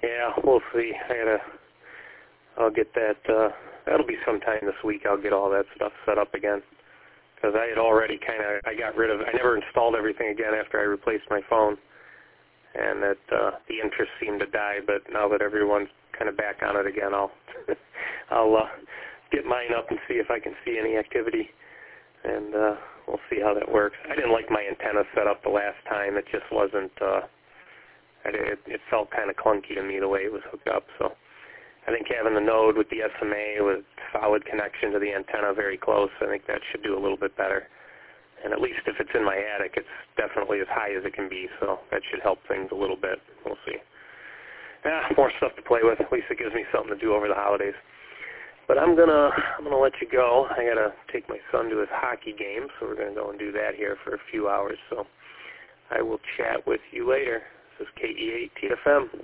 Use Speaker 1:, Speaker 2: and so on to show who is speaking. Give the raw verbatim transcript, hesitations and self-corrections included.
Speaker 1: Yeah, we'll see. I gotta, I'll get that, uh, that'll be sometime this week. I'll get all that stuff set up again. Because I had already kind of, I got rid of, I never installed everything again after I replaced my phone. And that uh, the interest seemed to die, but now that everyone's kind of back on it again, I'll, I'll uh, get mine up and see if I can see any activity. And uh, we'll see how that works. I didn't like my antenna set up the last time. It just wasn't, uh, it, it felt kind of clunky to me the way it was hooked up. So I think having the node with the S M A with solid connection to the antenna very close, I think that should do a little bit better. And at least if it's in my attic, it's definitely as high as it can be, so that should help things a little bit. We'll see. Yeah, more stuff to play with. At least it gives me something to do over the holidays. But I'm gonna I'm gonna let you go. I gotta take my son to his hockey game, so we're gonna go and do that here for a few hours. So I will chat with you later. This is K E eight T F M.